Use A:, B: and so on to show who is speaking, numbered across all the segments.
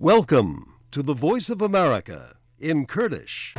A: Welcome to the Voice of America in Kurdish.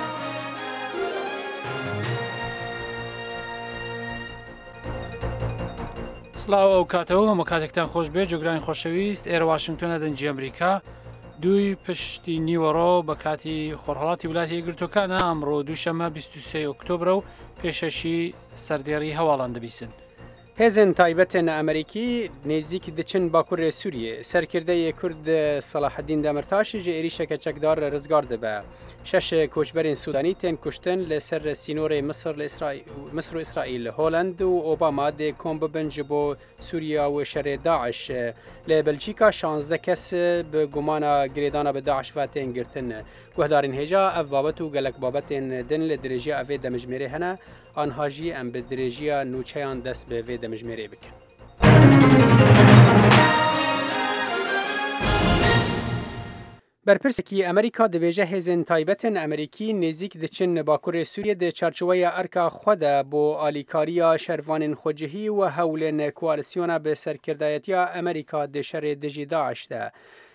B: سلااو ئەو کاتەوە هەموو کاتێکتان خۆش بێ جۆگرانی خۆشەویست ئێرە واشنگتۆنە دەنجی ئەمریکا دوی پشتی نیوەڕۆ بە کاتی خۆرهەڵاتی وڵاتی یەکگرتووەکانە ئەمڕۆ دووشەمە 23 ئۆکتۆبرە و پێشەشی سەردێڕی هەواڵان دەبیسن.
C: هێزن تایبەتێن ئەمریکی نێزیکی دچن باکوورێ سووریە سەرکردەیە کورد سەلاحەدین دەمرتاشی ژە عێریشەکە چەکدار ڕزگار دەبە. شەش کۆچبەرین سوودانی تێن کوشتن لەسەر سینۆرەی مسر و ئیسرائیل هۆلند و ئۆباما دێ کۆم ببن ji بۆ سووریا و شەرێ داعش لە بەلجیکا 16 کەس بە گومانە گرێدانە بە داعش و تێن گرتن. گوهدارین هێژا ئەف بابەت و گەلک بابەتێن دن لە درێژیە ئەvê دەمژمێرێ هەنە ئانهاژی ئەم بە درێژیە نوچەیان دەست بە vê دەمژمێرێ بکەن. بەرپرسێکی ئەمریکا دەبێژە هێزن تایبەتن ئەمریکی نێزیک دچن باکوورێ سووریە دە چارچوەیە ئەرکا خودە بۆ ئالیکاریە شەروانên خۆجهی و هەولên کوالسیۆنە بە سەرکردایەتیا ئەمریکا دە شەرێ دژی داعشتە.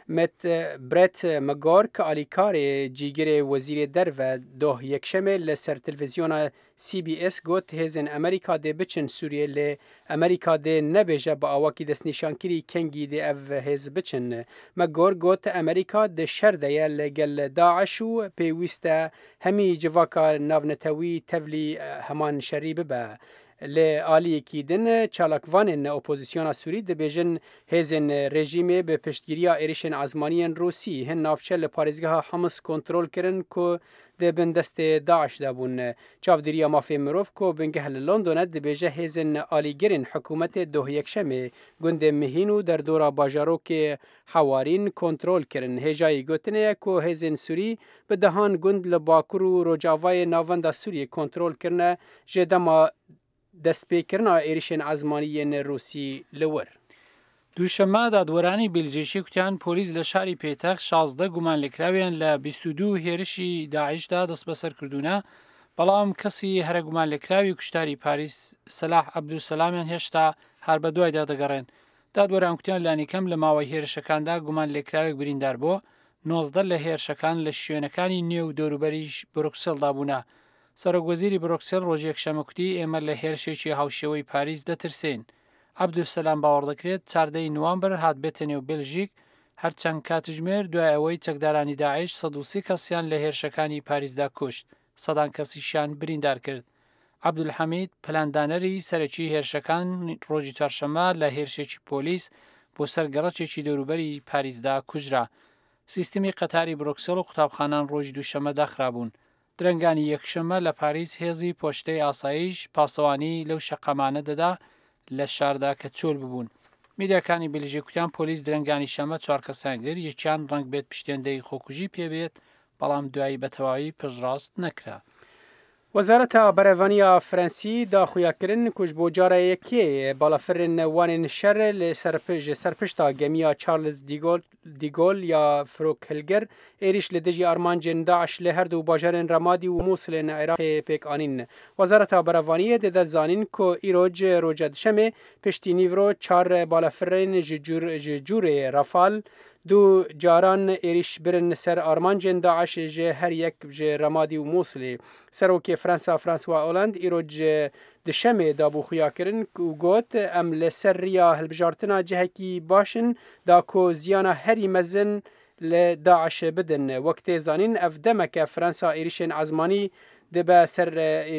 C: برێت مەگۆر کە ئالیکارێ جیگرێ وەزیرێ دەرڤە دۆه یەکشەمێ لەسەر تەلڤیزیۆنە CBS گوت هێزن ئەمریکا دێ بچن سووریە لێ ئەمریکا دێ نەبێژە بە ئاواکی دەستنیشانکری کەنگی دێ ئەڤ هێز بچن. مەگۆر گوت ئەمریکا دە شەردەیە لەگەل داعش و پێویستە هەمی جڤاکە ناونەتەوی تەڤلی هەمان شەری ببە. لە ئالیەکی دن چالاکوانên ئۆپۆزیسیۆنا سووری دەبێژن هێزن رێژیمێ بە پشتگیریە عێریشên ئازمانیên رووسی هەن ناوچە لە پارێزگەها حەمس کۆنترۆل kirin ku دەبن دەستێ داعشدا بوون. چاودێریە مافê mirov ku bingeh li Londonê dibêje hêzên alîgirên hikûmetê doh yekşemê gundê mihîn û derdora bajarokê hewarîn kontrol kirin. Hêjayî gotineye ku hêzên Sûrî bi dehan gund li Bakur û Rojavayê navenda Sûriyê kontrol kirine ji dema دەستپێکردنا عێریشên ئازمانیên رووسی li wir.
B: دووشەمە دادوەرانی بلجیکی کوتیان پۆلیس لە شاری پێتەخت 16 گومانلێکراویان لە 22 هێرشی داعشدا دەست بەسەر کردوونە، بەڵام کەسی هەرە گومانلێکراوی کوشتاری پاریس سەلاح عەبدولسەلامیان هێشتا هەر بە دوایدا دەگەڕێن. دادوەران کوتیان لانیکەم لە ماوەی هێرشەکاندا گومانلێکراوێک بریندار بۆ 19 لە هێرشەکان لە شوێنەکانی نێو دەوروبەری بروکسێلدا بوونە. سەرۆکوەزیری بروکسێل ڕۆژی یەکشەمە کوتی ئێمە لە هێرشێکی هاوشێوەی پاریس دەترسین. عەبدولسەلام باوەڕ دەکرێت 14 نوامبر هات بێتە نێو بێلژیک هەرچەند کاتژمێر دوای ئەوەی چەکدارانی داعش 130 کەسیان لە هێرشەکانی پاریسدا کوشت، سەدان کەسیشیان بریندار کرد. عەبدولحەمید پلاندانەری سەرەکی هێرشەکان ڕۆژی چوارشەمە لە هێرشێکی پۆلیس بۆ سەرگەڕەچێکی دەوروبەری پاریسدا کوژرا. سیستمی قەتاری بروکسێل و قوتابخانان ڕۆژی دووشەمە داخرابوون. درەنگانی یەکشەمە لە پاریس هێزی پۆشتەی ئاسایش پاسەوانی لەو شەقەمانە دەدا لە شاردا کە چۆل ببوون. میدیاکانی بلژیک کوتیان پۆلیس درەنگانی شەمە 4 کەسان گر یەکیان ڕەنگ بێت پشتێندەی خۆکوژی پێبێت، بەڵام دوایی بەتەواوی پشتڕاست نەکرا.
C: وەزارەتە بەرەڤانیا فەرەنسی داخویاکردن کوژ بۆ جارەیەکێ باڵەفرن وانên شەر لە سەرپشتا گەمییا چارلز دیگۆل یا فرۆکهلگر عێریش لە دژی ئارمانجên داعش لە هەردوو باژارên ڕەمادی و مووسڵên عێراقê پێکانین. وەزارەتە بەرەڤانیە دەدە زانین ku îroj roja dişemê piştî nîvro 4 balafirên ji cûrê Rafal دو جاران عێریش برن سەر ئارمانجên داعش ji her yek ji Remadî û Mosulê. Serokê Fransa François Hollande îroj dişemê dabûxuyakirin û got em li ser riya hilbijartina cihekî başin da ku ziyana herî mezin li Daeş bidin. Wektê zanîn ev demeke Fransa êrişên ezmanî dibe ser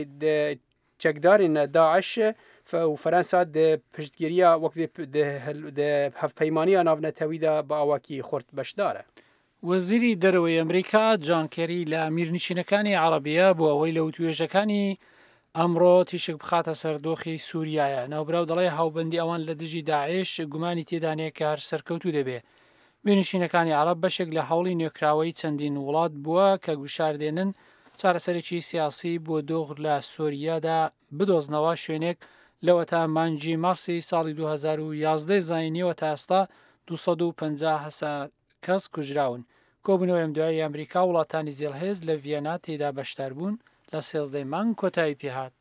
C: çekdarên Daeş و فەرەنسا پشتگیریە وەک هەفپەیمانیە ناونەتەویدا بە ئاواکی خورد بەشدارە.
B: وەزیری دەرەوەی ئەمریکا جان کێری لە میرنشینەکانی عەرەبیە بۆ ئەوەی لە وتوێژەکانی ئەمڕۆ تیشک بخاتە سەردۆخی سووریایە. ناوبراو دەڵێ هاوبەندی ئەوان لە دژی داعش گومانی تێدانەیە کە هەر سەرکەوتوو دەبێ. میرنشینەکانی عەرەب بەشێک لە هەوڵی نوێکراوەی چەندین وڵات بووە کە گوشاردێنن چارەسەرێکی سیاسی بۆ دۆخ لە سۆریادا بدۆزنەوە شوێنێک لەوە تا مانگی مارسی ساڵی 2011 زاینیەوە تا ئێستا 250 کەس کوژراون. کۆبوونەوەی ئەم دوای ئەمریکا وڵاتانی زێڵهێز لە ڤیەنا تێدا بەشدار بوون لە 13 مانگ کۆتایی پێهات.